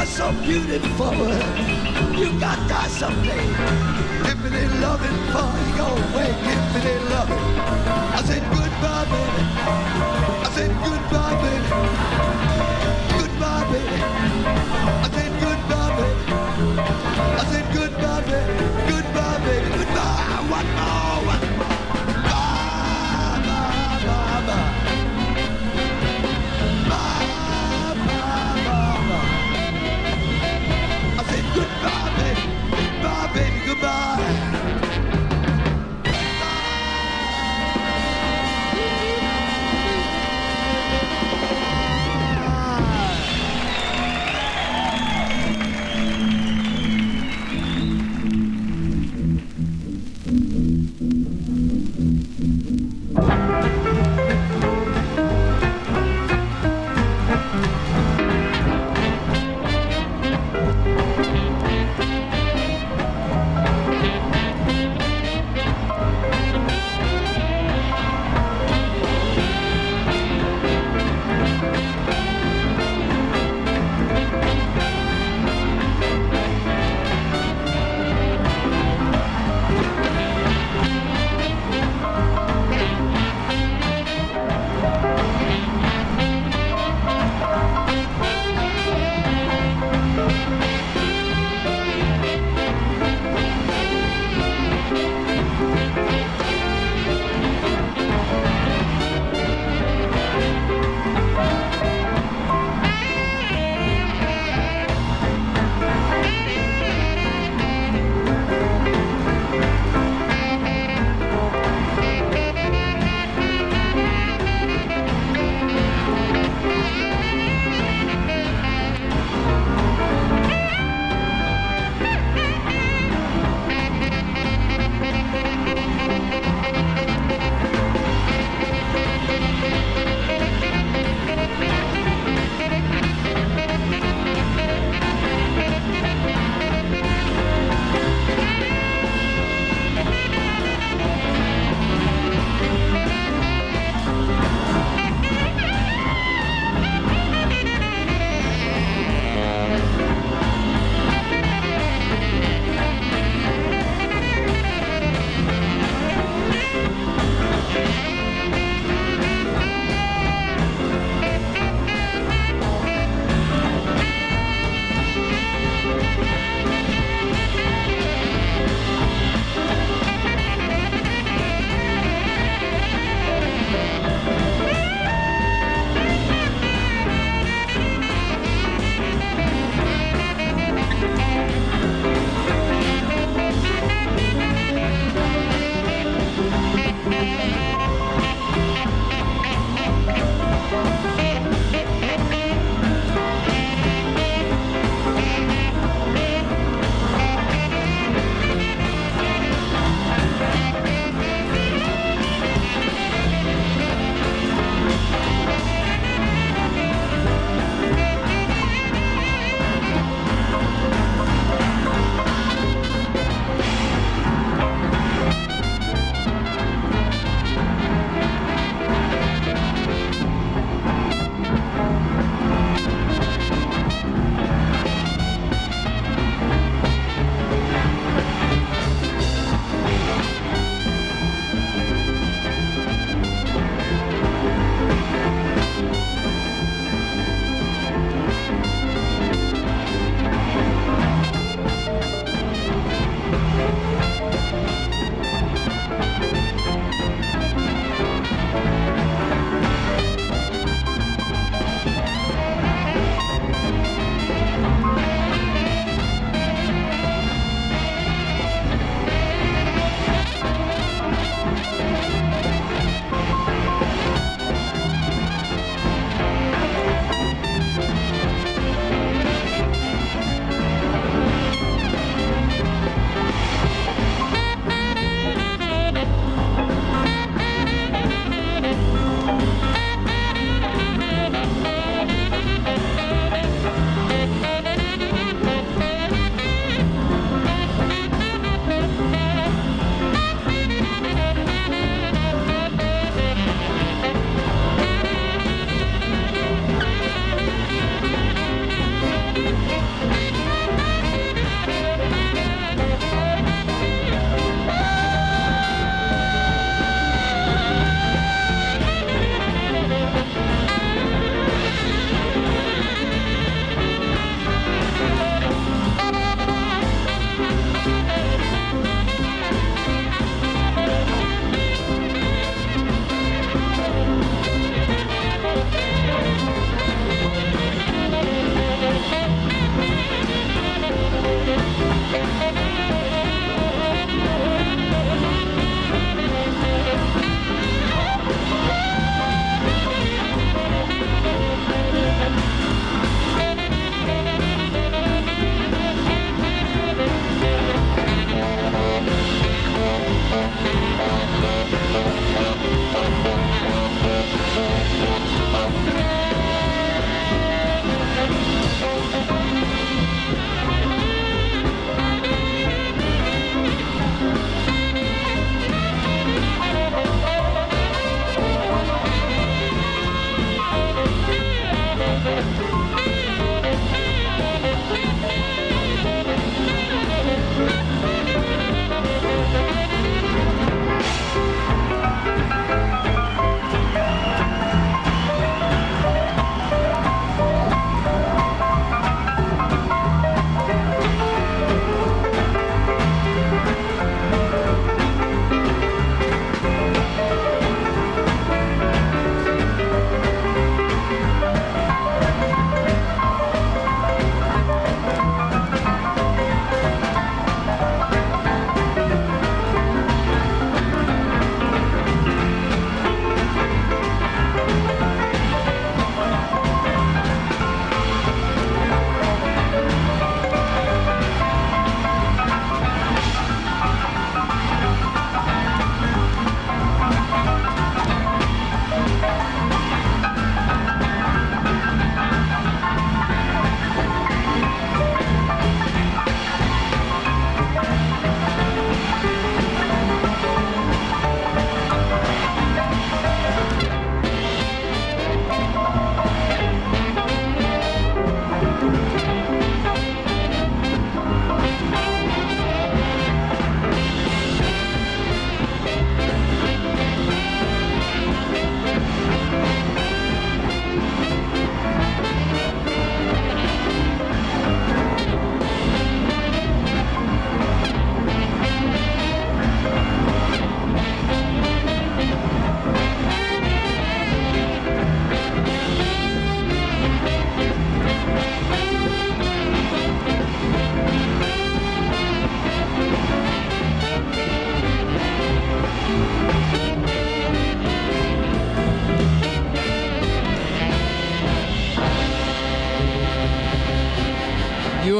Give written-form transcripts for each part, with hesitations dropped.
are so beautiful. You got that someday. If it ain't loving for you go away, if it ain't loving. I said goodbye, baby. I said goodbye, baby. Goodbye, baby. I said goodbye, baby. I said goodbye, baby. Goodbye, baby. Goodbye. One more, one more. Bye, bye, bye, bye. Bye, bye, bye, bye. I said goodbye, baby. Goodbye, baby. Goodbye.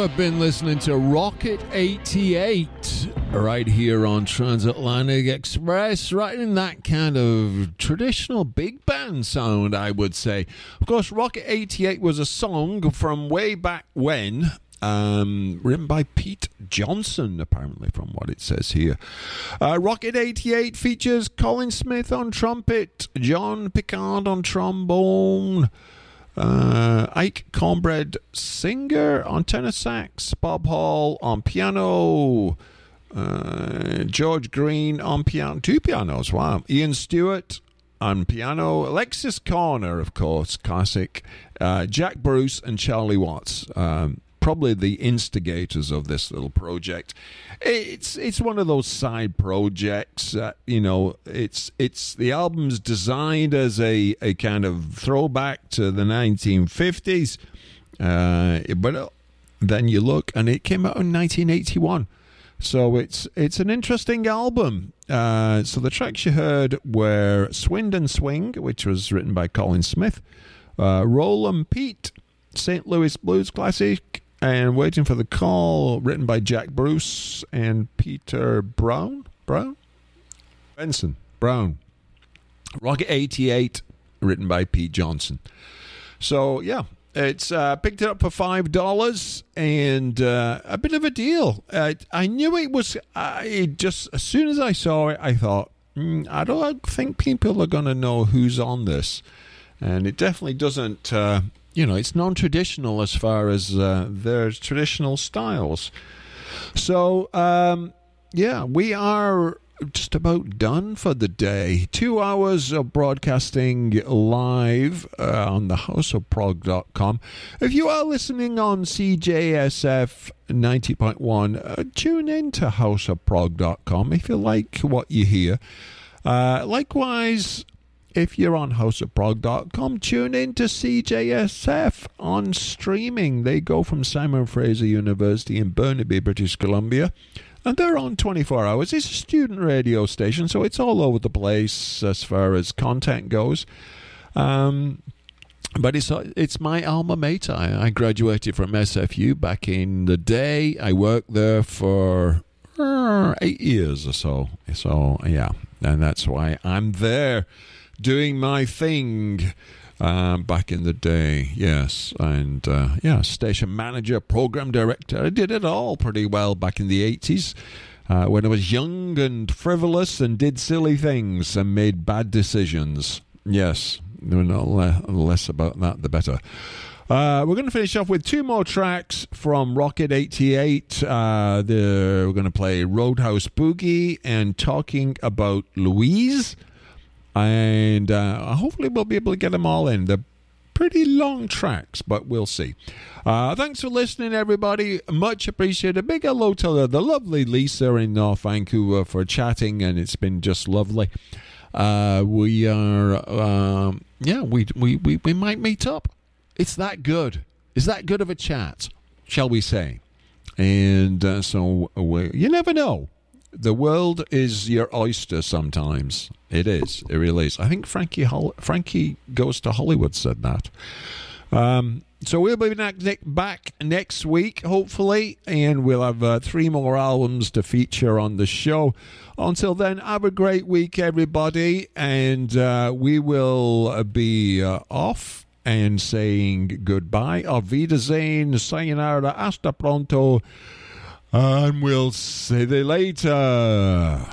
have been listening to Rocket 88 right here on Transatlantic Express, right in that kind of traditional big band sound, I would say. Of course, Rocket 88 was a song from way back when, written by Pete Johnson, apparently, from what it says here. Rocket 88 features Colin Smith on trumpet, John Picard on trombone, Ike Cornbread Singer on tenor sax, Bob Hall on piano, George Green on piano, 2 pianos, wow, Ian Stewart on piano, Alexis Corner, of course, classic, Jack Bruce and Charlie Watts, probably the instigators of this little project. It's one of those side projects. It's the album's designed as a kind of throwback to the 1950s, but then you look and it came out in 1981. So it's an interesting album. So the tracks you heard were Swindon Swing, which was written by Colin Smith, Roland Pete, St. Louis Blues Classic, and Waiting for the Call, written by Jack Bruce and Peter Brown? Benson. Brown. Rocket 88, written by Pete Johnson. So, yeah, it's picked it up for $5, and a bit of a deal. I knew it was, just as soon as I saw it, I thought, I don't think people are going to know who's on this. And it definitely doesn't... it's non-traditional as far as their traditional styles. So, we are just about done for the day. 2 hours of broadcasting live on the houseofprog.com. If you are listening on CJSF 90.1, tune in to houseofprog.com if you like what you hear. Likewise, if you're on houseofprog.com, tune in to CJSF on streaming. They go from Simon Fraser University in Burnaby, British Columbia, and they're on 24 hours. It's a student radio station, so it's all over the place as far as content goes. But it's my alma mater. I graduated from SFU back in the day. I worked there for 8 years or so. So, yeah, and that's why I'm there, doing my thing back in the day, yes. And, station manager, program director. I did it all pretty well back in the 80s when I was young and frivolous and did silly things and made bad decisions. Yes, no less about that, the better. We're going to finish off with 2 more tracks from Rocket 88. We're going to play Roadhouse Boogie and Talking About Louise. And hopefully we'll be able to get them all in. They're pretty long tracks, but we'll see. Thanks for listening, everybody. Much appreciated. Big hello to the lovely Lisa in North Vancouver for chatting, and it's been just lovely. We might meet up. It's that good. It's that good of a chat, shall we say. And you never know. The world is your oyster sometimes. It is. It really is. I think Frankie Goes to Hollywood said that. So we'll be back next week, hopefully, and we'll have 3 more albums to feature on the show. Until then, have a great week, everybody, and we will be off and saying goodbye. Auf Wiedersehen, sayonara, hasta pronto. And we'll see you later.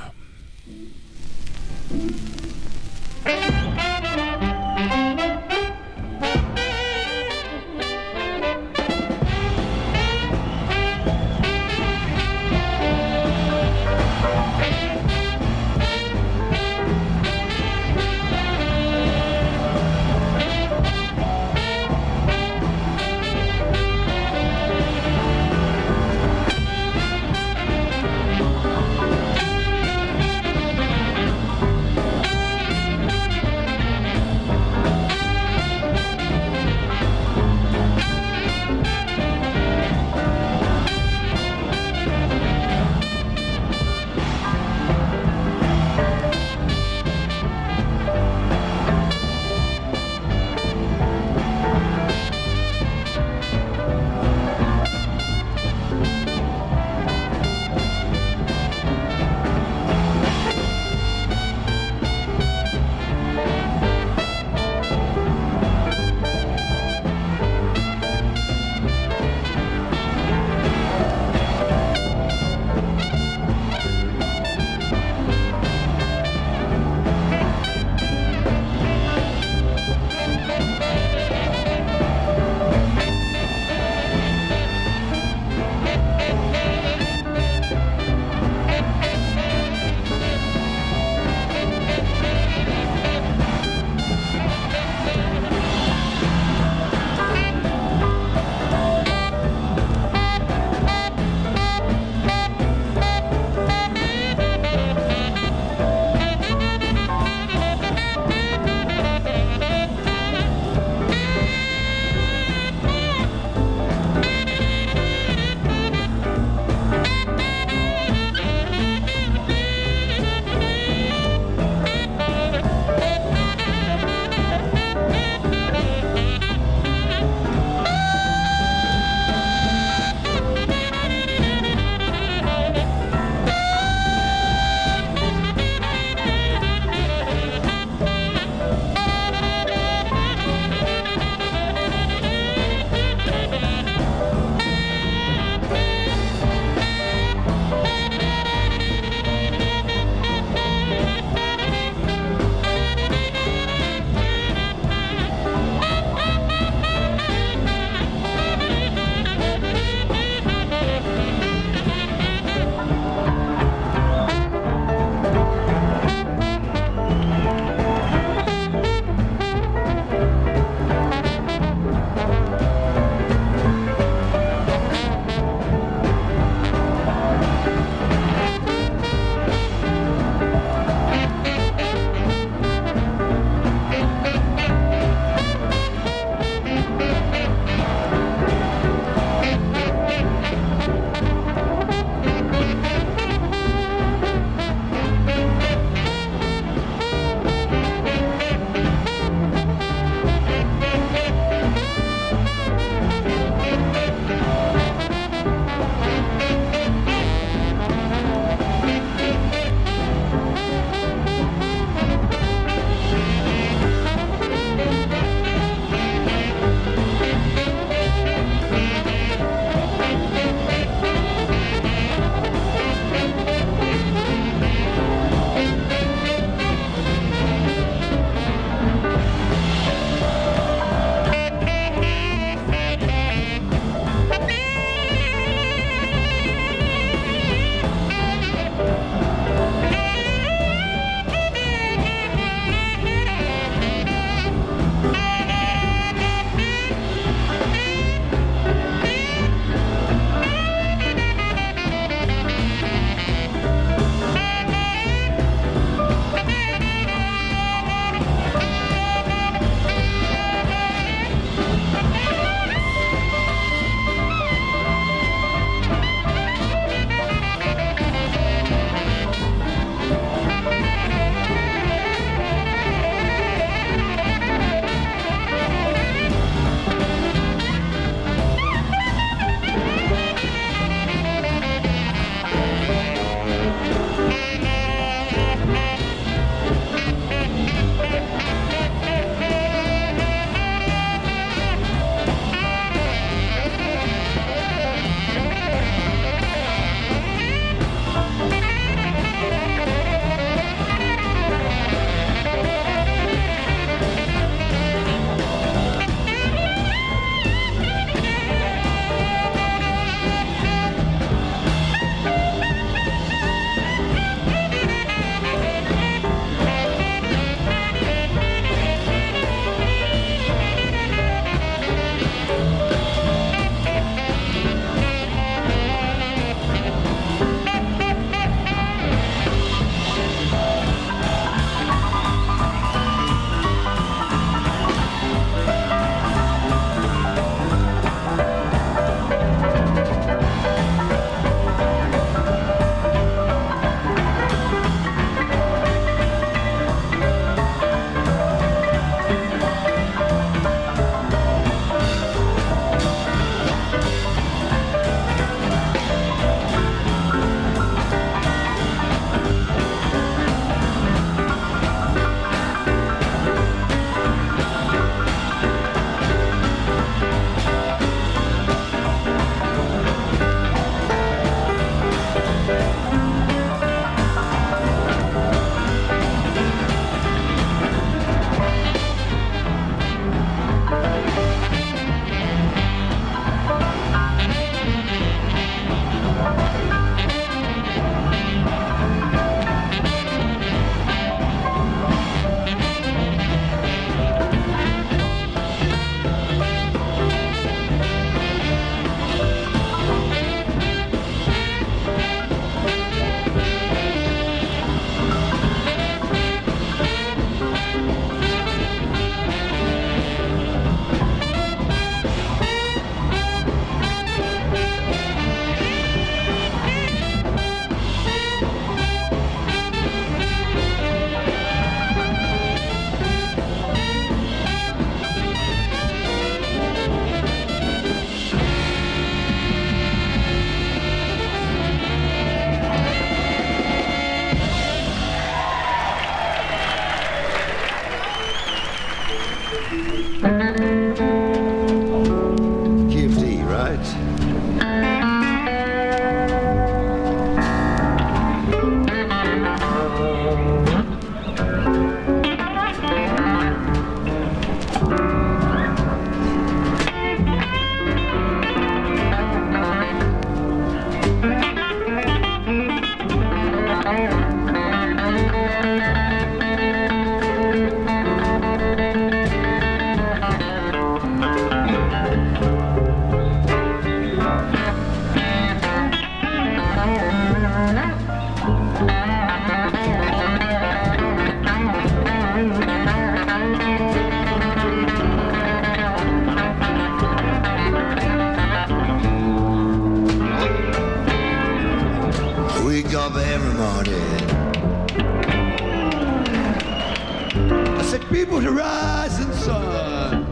rising sun.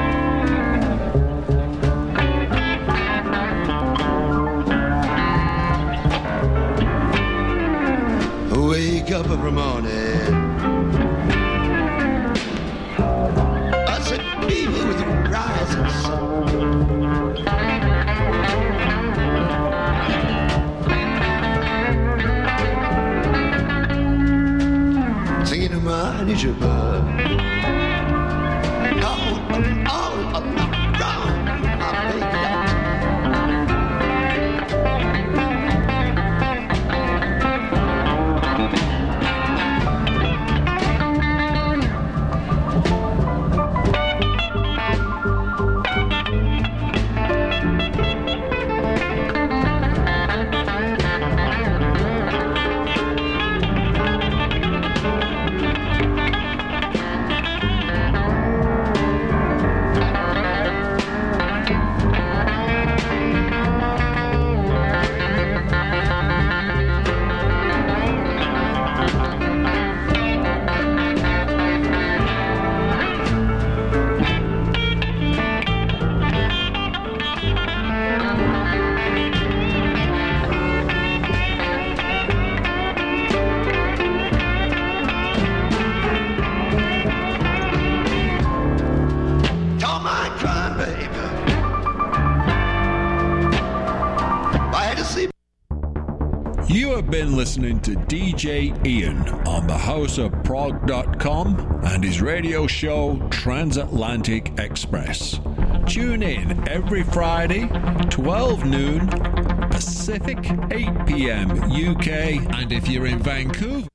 Wake up every morning. I said, baby, with the rising sun. Singing to my Nisha bird. All around my baby. You have been listening to DJ Ian on thehouseofprog.com and his radio show Transatlantic Express. Tune in every Friday, 12 noon Pacific, 8 p.m. UK, and if you're in Vancouver,